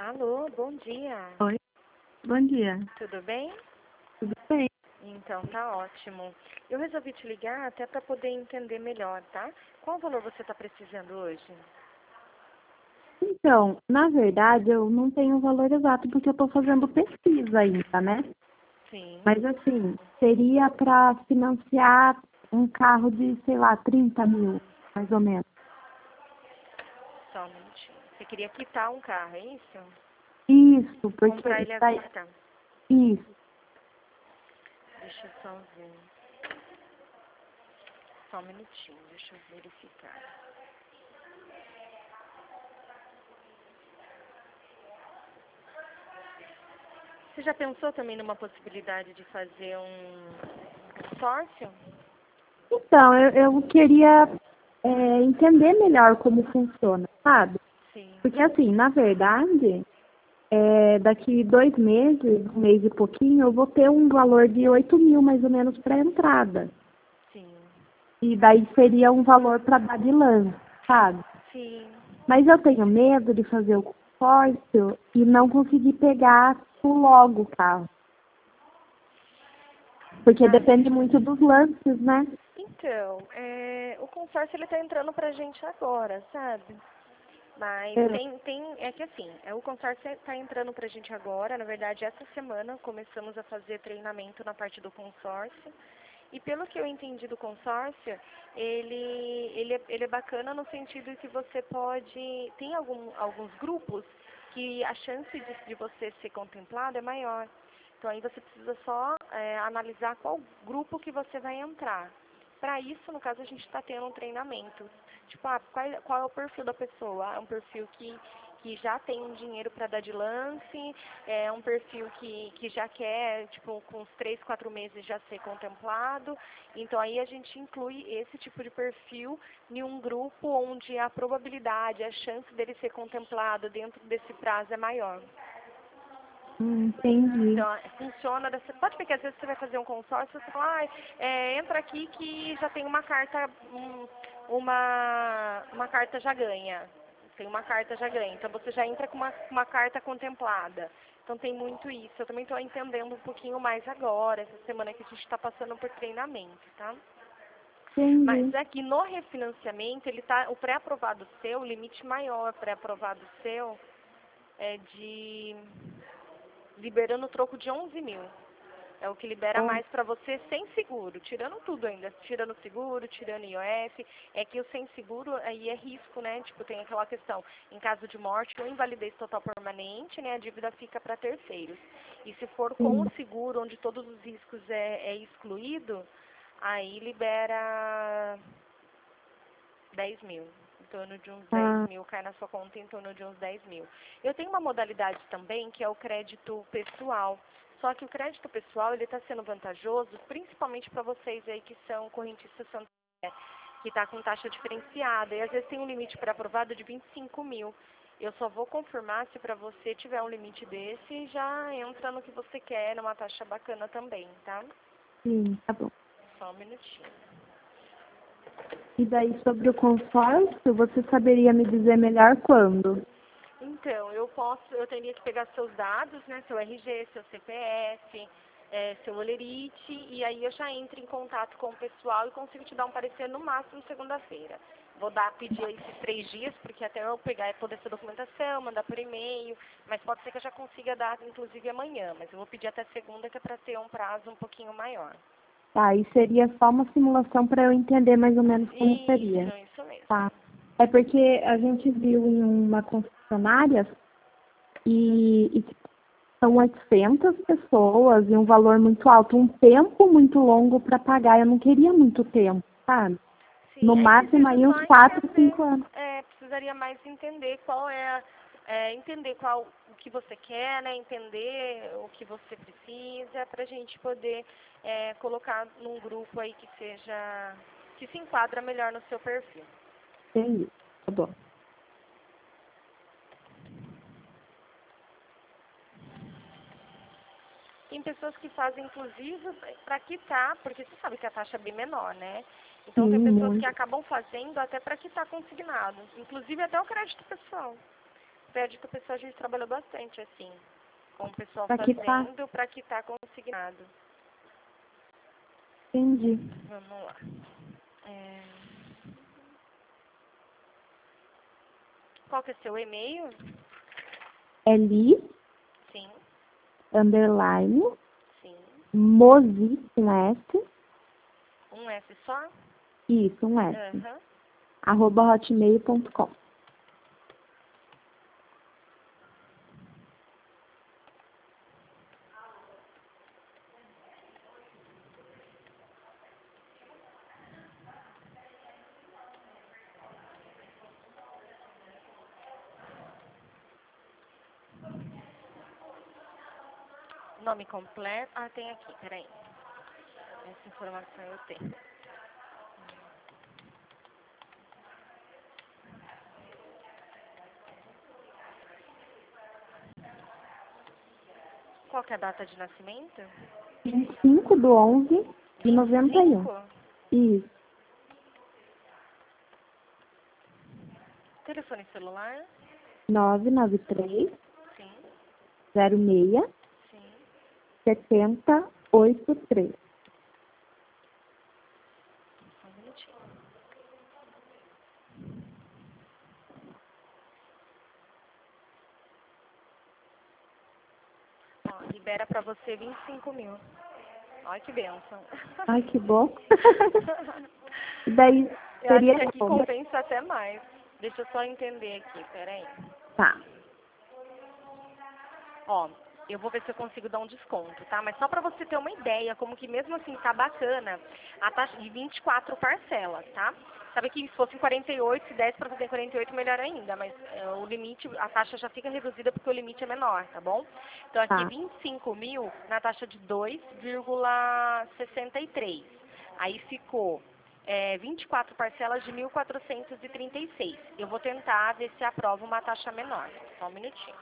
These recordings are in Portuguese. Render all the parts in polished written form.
Alô, bom dia. Oi, bom dia. Tudo bem? Tudo bem? Então, tá ótimo. Eu resolvi te ligar até para poder entender melhor, tá? Qual valor você está precisando hoje? Então, na verdade, eu não tenho o valor exato porque eu estou fazendo pesquisa ainda, né? Sim. Mas assim, seria para financiar um carro de, sei lá, 30 mil, mais ou menos. Só um minutinho. Você queria quitar um carro, é isso? Isso, porque Comprar ele à daí, vista? isso. Deixa eu só ver. Só um minutinho, deixa eu verificar. Você já pensou também numa possibilidade de fazer um consórcio? Então, eu queria entender melhor como funciona, sabe? Sim, Porque assim, na verdade, daqui 2 meses, um mês e pouquinho, eu vou ter um valor de 8 mil mais ou menos para entrada. sim, E daí seria um valor para dar de lance, sabe? sim. Mas eu tenho medo de fazer o consórcio e não conseguir pegar logo o carro. Porque Ah, depende muito dos lances, né? então, o consórcio ele tá entrando pra gente agora, sabe? Mas É, é que assim, o consórcio está entrando pra gente agora, na verdade essa semana começamos a fazer treinamento na parte do consórcio. E pelo que eu entendi do consórcio, ele é bacana no sentido que você pode, tem alguns grupos que a chance de você ser contemplado é maior. Então aí você precisa só analisar qual grupo que você vai entrar. Para isso, no caso, a gente está tendo um treinamento. Tipo, qual é o perfil da pessoa? É um perfil que já tem um dinheiro para dar de lance, é um perfil que já quer, tipo, com uns 3, 4 meses já ser contemplado. Então, aí a gente inclui esse tipo de perfil em um grupo onde a probabilidade, a chance dele ser contemplado dentro desse prazo é maior. entendi. Então, funciona dessa... Pode ver que às vezes você vai fazer um consórcio e você fala, entra aqui que já tem uma carta, uma carta já ganha. Tem uma carta já ganha. Então você já entra com uma carta contemplada. Então tem muito isso. Eu também estou entendendo um pouquinho mais agora, essa semana que a gente está passando por treinamento, tá? Mas Entendi. aqui no refinanciamento, o pré-aprovado seu, o limite maior pré-aprovado seu é de liberando o troco de 11 mil. É o que libera Oh, mais para você sem seguro, tirando tudo ainda, tirando seguro, tirando IOF. É que o sem seguro aí é risco, né? Tipo, tem aquela questão, em caso de morte ou invalidez total permanente, né? A dívida fica para terceiros. E se for com sim. o seguro, onde todos os riscos é excluído, aí libera 10 mil. Em torno de uns 10 Ah, mil, cai na sua conta em torno de uns 10 mil. Eu tenho uma modalidade também, que é o crédito pessoal. Só que o crédito pessoal, ele está sendo vantajoso, principalmente para vocês aí que são correntistas Santander, que está com taxa diferenciada. E às vezes tem um limite para aprovado de 25 mil. Eu só vou confirmar se para você tiver um limite desse e já entra no que você quer, numa taxa bacana também, tá? sim, tá bom. Só um minutinho. E daí sobre o consórcio, você saberia me dizer melhor quando? Então, eu teria que pegar seus dados, né, seu RG, seu CPF, seu olerite, e aí eu já entro em contato com o pessoal e consigo te dar um parecer no máximo segunda-feira. Pedir esses 3 dias, porque até eu pegar toda essa documentação, mandar por e-mail, mas pode ser que eu já consiga dar, inclusive, amanhã, mas eu vou pedir até segunda, que é para ter um prazo um pouquinho maior. Tá, e seria só uma simulação para eu entender mais ou menos como seria. Isso mesmo. Tá. É porque a gente viu em uma concessionária e são 800 pessoas e um valor muito alto, um tempo muito longo para pagar. Eu não queria muito tempo, sabe? Sim, No aí máximo precisa aí uns só 4, entender, 5 anos. precisaria mais entender entender qual o que você quer, né? Entender o que você precisa para a gente poder colocar num grupo aí que se enquadra melhor no seu perfil. Entendi. Tá bom. Tem pessoas que fazem, inclusive, para quitar, porque você sabe que a taxa é bem menor, né? Sim, Então, tem pessoas que muito. acabam fazendo até para quitar consignado, inclusive até o crédito pessoal. crédito pessoal a gente trabalhou bastante, assim, com o pessoal Pra quitar. fazendo para quitar consignado. Entendi. Vamos lá. É, Qual que é seu e-mail? Li, Sim, underline, sim. Mozi, com S. Um S só? Isso, um S. Aham. @hotmail.com. Nome completo. Ah, tem aqui, peraí. Essa informação eu tenho. Qual que é a data de nascimento? 25/11/91. 25? Isso. Telefone celular? 993 Sim, 06 sim. 7083. Só um minutinho. Ó, libera pra você 25 mil. Olha que bênção. Ai, que bom. Daí Eu acho seria que aqui como? compensa até mais. Deixa eu só entender aqui, peraí. Tá. Ó, eu vou ver se eu consigo dar um desconto, tá? Mas só pra você ter uma ideia, como que mesmo assim tá bacana, a taxa de 24 parcelas, tá? Sabe que se fosse 48, se desse pra fazer 48, melhor ainda, mas o limite, a taxa já fica reduzida porque o limite é menor, tá bom? Então aqui Tá. 25 mil na taxa de 2,63. Aí ficou 24 parcelas de 1.436. Eu vou tentar ver se aprova uma taxa menor. Só um minutinho.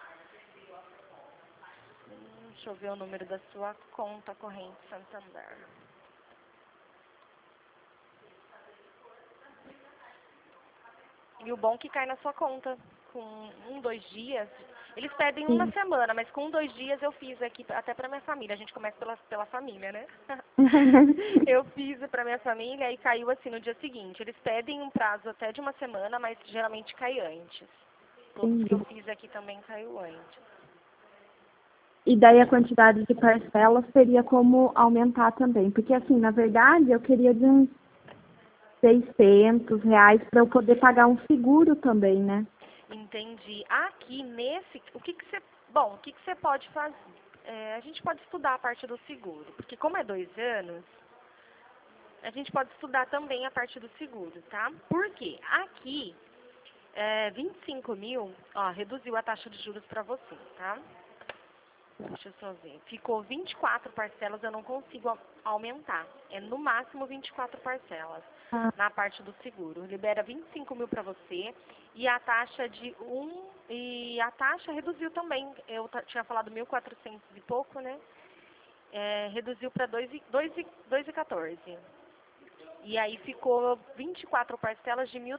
Deixa eu ver o número da sua conta corrente Santander. E o bom é que cai na sua conta com 2 dias. Eles pedem uma Sim. semana, mas com 2 dias eu fiz aqui até pra minha família. A gente começa pela família, né? Eu fiz pra minha família e caiu assim no dia seguinte. Eles pedem um prazo até de uma semana, mas geralmente cai antes. Todos que eu Entendi. fiz aqui também caiu antes. E daí a quantidade de parcelas teria como aumentar também. Porque, assim, na verdade, eu queria de uns R$ 600 para eu poder pagar um seguro também, né? Entendi. Aqui nesse, bom, o que que você pode fazer? A gente pode estudar a parte do seguro, porque como é 2 anos, a gente pode estudar também a parte do seguro, tá? Por quê? Aqui, 25 mil, ó, reduziu a taxa de juros para você, tá? Deixa eu só ver. Ficou 24 parcelas, eu não consigo aumentar. É no máximo 24 parcelas Ah, na parte do seguro. Libera 25 mil para você e a taxa de e a taxa reduziu também. Eu tinha falado 1.400 e pouco, né? Reduziu para 2,14. E aí ficou 24 parcelas de R$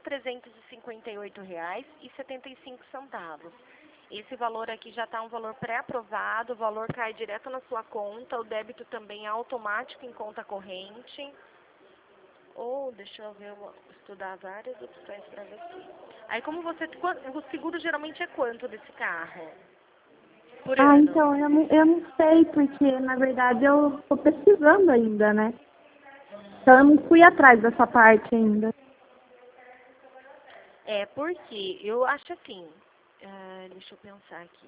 1.358,75. Esse valor aqui já está um valor pré-aprovado, o valor cai direto na sua conta, o débito também é automático em conta corrente. Ou, deixa eu ver, eu vou estudar várias opções para você. Aí como o seguro geralmente é quanto desse carro? Por ano? então, eu não sei, porque, na verdade, eu estou pesquisando ainda, né? Então, eu não fui atrás dessa parte ainda. Porque eu acho assim, deixa eu pensar aqui.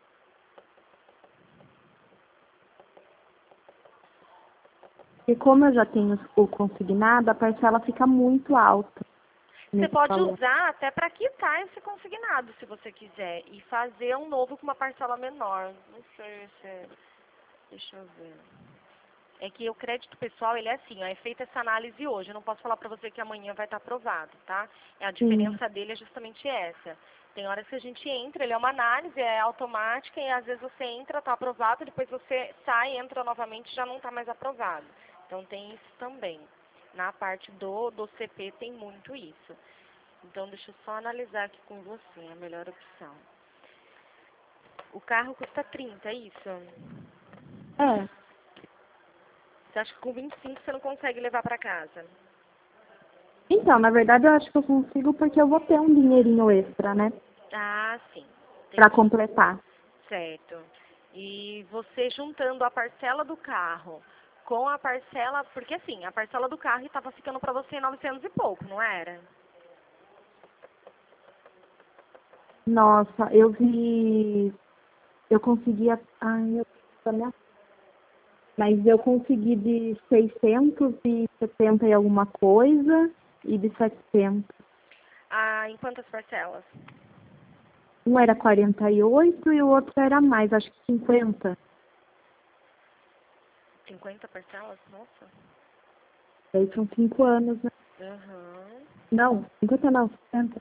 E como eu já tenho o consignado, a parcela fica muito alta Você nesse pode valor. usar até para quitar esse consignado, se você quiser, e fazer um novo com uma parcela menor. Não sei se... Deixa eu ver. É que o crédito pessoal, ele é assim, ó, é feita essa análise hoje. Eu não posso falar para você que amanhã vai estar aprovado, tá? A Sim, diferença dele é justamente essa. Tem horas que a gente entra, ele é uma análise, é automática, e às vezes você entra, está aprovado, depois você sai, entra novamente, já não está mais aprovado. Então tem isso também. Na parte do CP tem muito isso. Então deixa eu só analisar aqui com você a melhor opção. O carro custa 30, é isso? É. Você acha que com 25 você não consegue levar para casa? Então, na verdade, eu acho que eu consigo porque eu vou ter um dinheirinho extra, né? Ah, sim. Pra Entendi. completar. Certo. E você juntando a parcela do carro com a parcela, porque assim, a parcela do carro estava ficando para você 900 e pouco, não era? Nossa, eu conseguia, ai, tô minha- mas eu consegui de 670 e alguma coisa e de 700. Ah, em quantas parcelas? Um era 48 e o outro era mais, acho que 50. 50 parcelas? Nossa. Daí são 5 anos, né? Aham. Não, 50 não, 60.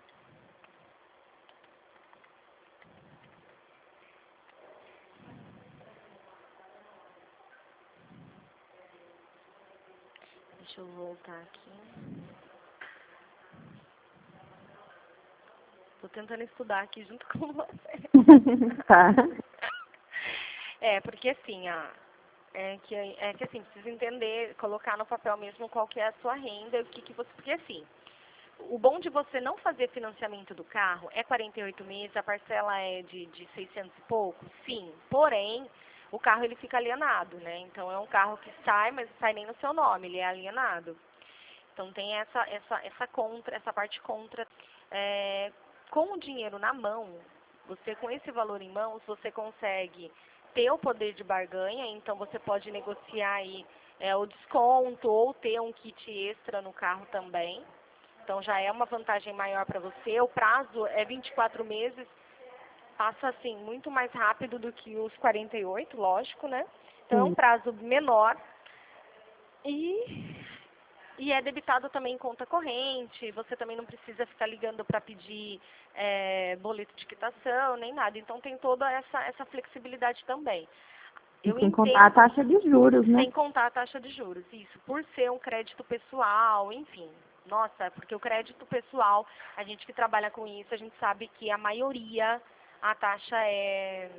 Deixa eu voltar aqui. Tô tentando estudar aqui junto com você. Tá. Porque assim, é que assim, precisa entender, colocar no papel mesmo qual que é a sua renda, o que você, porque assim, o bom de você não fazer financiamento do carro é 48 meses, a parcela é de 600 e pouco, sim, porém, o carro ele fica alienado, né? Então é um carro que sai, mas não sai nem no seu nome, ele é alienado. Então tem essa parte contra. É, com o dinheiro na mão, você com esse valor em mãos, você consegue ter o poder de barganha, então você pode negociar aí o desconto ou ter um kit extra no carro também. Então já é uma vantagem maior para você. O prazo é 24 meses, passa assim muito mais rápido do que os 48, lógico, né? Então é um Sim. prazo menor e e é debitado também em conta corrente, você também não precisa ficar ligando para pedir boleto de quitação, nem nada. Então tem toda essa flexibilidade também. E Eu sem contar a entendo, taxa de juros, né? sem contar a taxa de juros, isso, por ser um crédito pessoal, enfim. Nossa, porque o crédito pessoal, a gente que trabalha com isso, a gente sabe que a maioria, a taxa é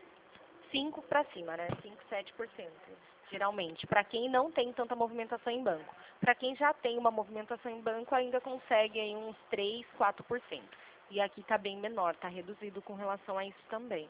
5 para cima, né? 5, 7%, geralmente. Para quem não tem tanta movimentação em banco. Para quem já tem uma movimentação em banco, ainda consegue aí uns 3, 4%. E aqui está bem menor, está reduzido com relação a isso também.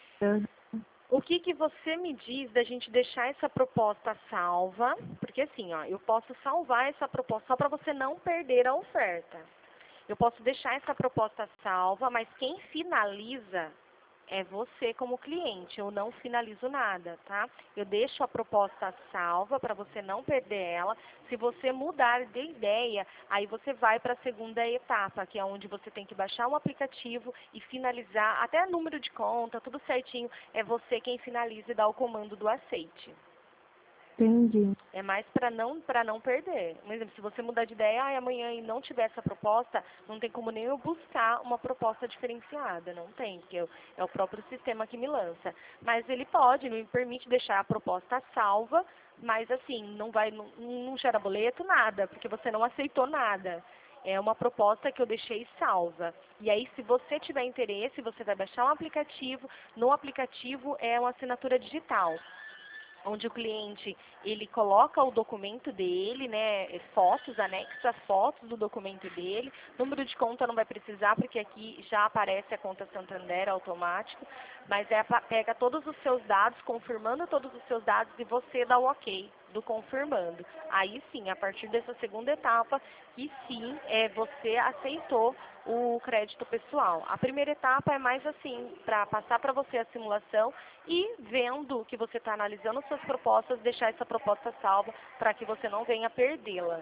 O que você me diz da gente deixar essa proposta salva? Porque assim, ó, eu posso salvar essa proposta só para você não perder a oferta. Eu posso deixar essa proposta salva, mas quem finaliza é você como cliente. Eu não finalizo nada, tá? Eu deixo a proposta salva para você não perder ela. Se você mudar de ideia, aí você vai para a segunda etapa, que é onde você tem que baixar um aplicativo e finalizar, até número de conta, tudo certinho. É você quem finaliza e dá o comando do aceite. Entendi. É mais para não perder. Por exemplo, se você mudar de ideia, amanhã e não tiver essa proposta, não tem como nem eu buscar uma proposta diferenciada. Não tem, porque é o próprio sistema que me lança. Mas ele pode, me permite deixar a proposta salva, mas assim, não gera boleto, nada, porque você não aceitou nada. É uma proposta que eu deixei salva. E aí, se você tiver interesse, você vai baixar um aplicativo. No aplicativo é uma assinatura digital, onde o cliente ele coloca o documento dele, né, fotos, anexa fotos do documento dele, número de conta não vai precisar, porque aqui já aparece a conta Santander automático, mas pega todos os seus dados, confirmando todos os seus dados e você dá o ok do confirmando. Aí sim, a partir dessa segunda etapa, que sim, você aceitou o crédito pessoal. A primeira etapa é mais assim, para passar para você a simulação e vendo que você está analisando suas propostas, deixar essa proposta salva para que você não venha perdê-la.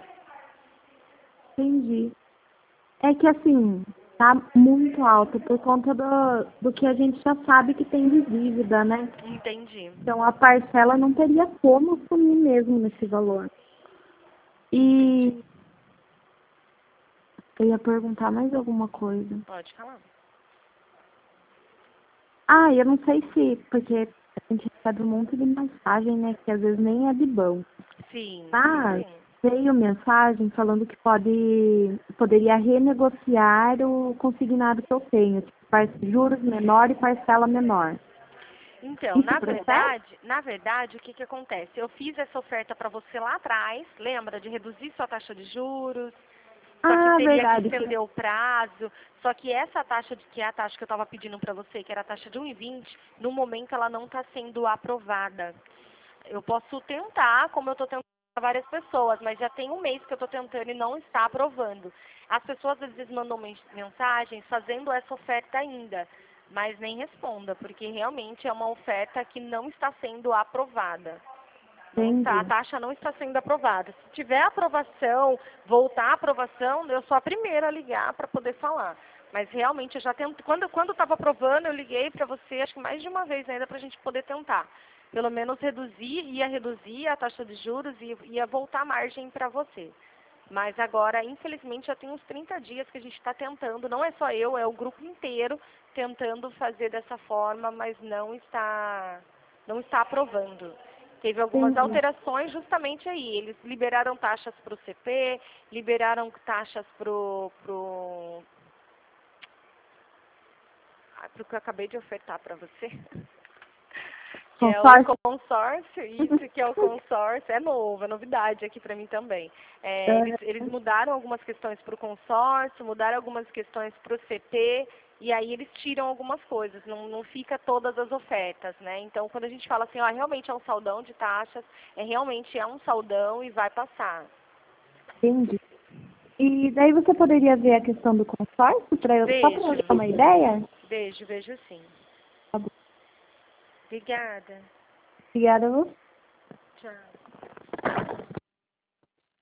Entendi. É que assim, tá muito alto por conta do que a gente já sabe que tem de dívida, né? Entendi. Então a parcela não teria como sumir mesmo nesse valor. Entendi. E eu ia perguntar mais alguma coisa. Pode falar. Ah, eu não sei se, porque a gente recebe um monte de mensagem, né? Que às vezes nem é de banco. Sim, Mas sim. veio mensagem falando que poderia renegociar o consignado que eu tenho, tipo, juros menor e parcela menor. Então, Isso na verdade, o que que acontece? Eu fiz essa oferta para você lá atrás, lembra? De reduzir sua taxa de juros, só que teria verdade. que estender o prazo. Só que essa taxa, que é a taxa que eu estava pedindo para você, que era a taxa de 1,20, no momento ela não está sendo aprovada. Eu posso tentar, como eu estou tentando para várias pessoas, mas já tem um mês que eu estou tentando e não está aprovando. As pessoas às vezes mandam mensagens fazendo essa oferta ainda, mas nem responda, porque realmente é uma oferta que não está sendo aprovada. A taxa não está sendo aprovada. Se tiver aprovação, voltar à aprovação, eu sou a primeira a ligar para poder falar. Mas realmente eu já tento. Quando estava aprovando, eu liguei para você, acho que mais de uma vez ainda, para a gente poder tentar. Pelo menos ia reduzir a taxa de juros e ia voltar a margem para você. Mas agora, infelizmente, já tem uns 30 dias que a gente está tentando, não é só eu, é o grupo inteiro tentando fazer dessa forma, mas não está aprovando. Teve algumas alterações justamente aí. Eles liberaram taxas para o CP, liberaram taxas para o que eu acabei de ofertar para você. Que é o consórcio, isso que é o consórcio, é novo, é novidade aqui para mim também. Eles mudaram algumas questões para o consórcio, mudaram algumas questões para o CP, e aí eles tiram algumas coisas, não fica todas as ofertas, né? Então, quando a gente fala assim, ó, realmente é um saldão de taxas, realmente é um saldão e vai passar. Entendi. E daí você poderia ver a questão do consórcio, só para eu ter uma ideia? Vejo sim. Tá bom. Obrigada. Obrigada a você. Tchau.